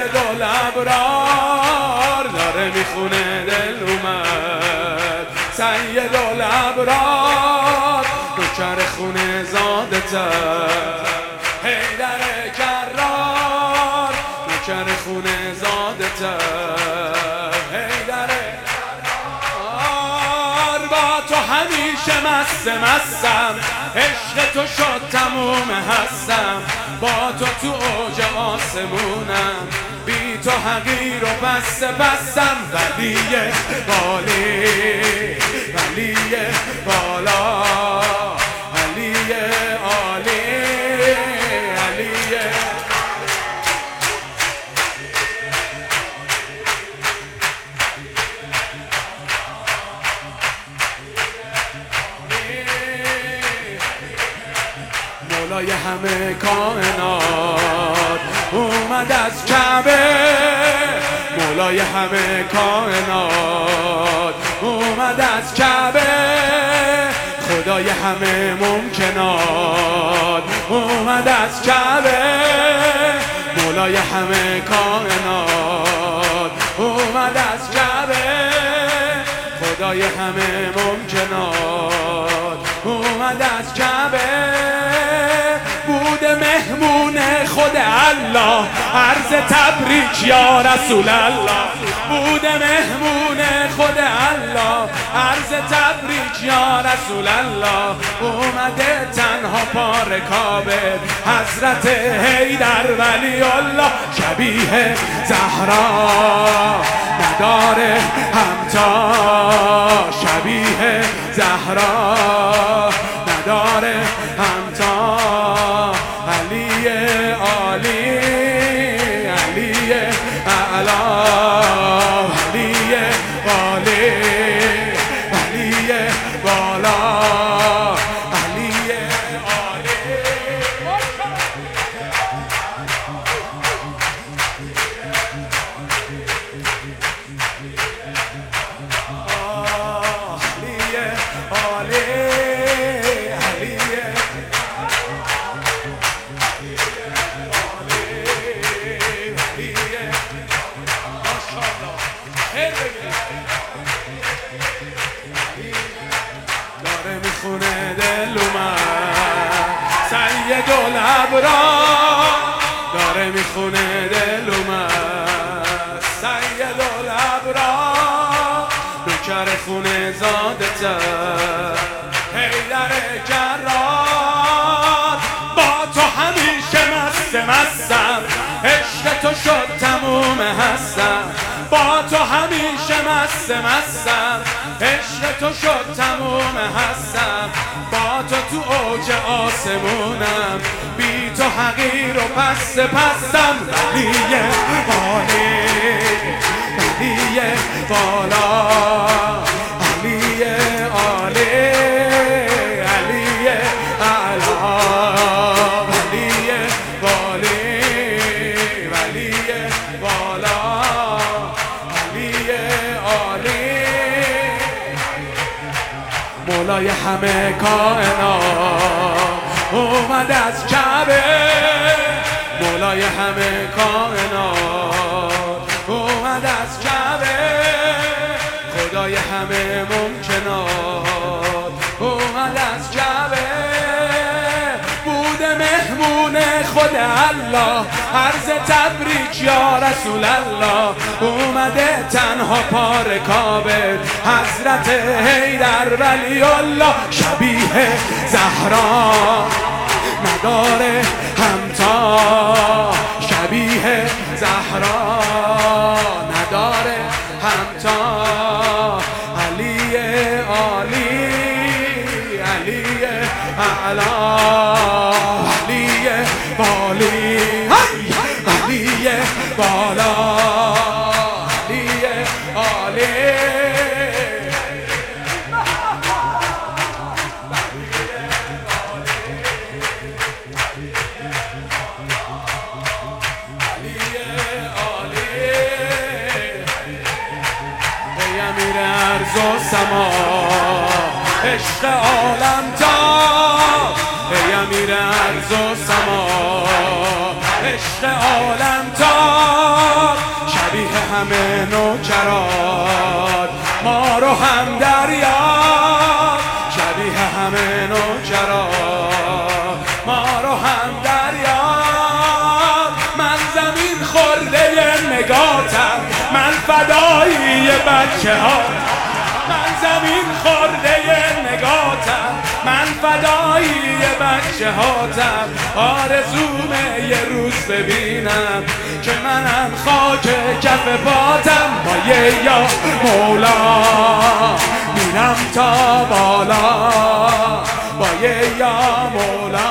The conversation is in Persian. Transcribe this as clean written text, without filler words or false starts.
الابرار داره میخونه دل اومد. سید الابرار نوکر خونه زادتر، حیدر کرار نوکر خونه زادتر، حیدر کرار. با تو همیشه مستم، عشق تو شد تموم هستم. با تو تو اوج آسمونم، بی تو حقیر و بستم. ولی بالی ولی بالا، علی عالی علی. مولای همه کائنات اومد از کعبه، مولای همه کائنات اومد از کعبه. خدای همه ممکنات اومد از کعبه، مولای همه کائنات اومد از کعبه. خدای همه ممکنات اومد از کعبه. بوده مهمون خود الله، عرض تبریک یا رسول الله. بوده مهمون خود الله، عرض تبریک یا رسول الله. اومده تنها پار کعبه، حضرت حیدر ولی الله. شبیه زهرا نداره همتا، شبیه زهرا نداره همتا. علی عالی علی اعلا، علی عالی علی بالا، علی عالی. داره میخونه دل اومد. سید الابرار داره میخونه دل اومد. سید الابرار نوکر خونه زادتر، حیدر کرار. با تو همیشه مستم، عشق تو شد تموم هستم. با تو همیشه مستم، عشق تو شد تموم هستم. با تو تو اوج آسمونم، بی تو حقیر و پستم. ولی عالی ولی بالا، علی عالی علی اعلا، ولی عالی ولی بالا، علی عالی. مولای همه کائنات اومد از کعبه، مولای همه کائنات اومد از کعبه. خدای همه ممکنات اومد از کعبه. بوده مهمون خود الله، عرض تبریک یا رسول الله. اومده تنها پار کعبه، حضرت حیدر ولی الله. شبیه زهرا نداره همتا، شبیه زهرا نداره همتا. علی عالی علی اعلا، علی بالی علی بالا، علی عالی. امیر ارض و سما، عشق عالم تا. ای امیر ارض و سما، عشق عالم تا. همه نوکرات ما رو هم دریا، شبیه همه نوکرات ما رو هم دریا. من زمین خورده نگاتم، من فدایی بچه ها، من زمین خورده نگاتم، من فدایی بچه هاتم. آرزومه یه روز ببینم که منم خاک کف پاتم. با یه یا مولا میرم تا بالا، با یه یا مولا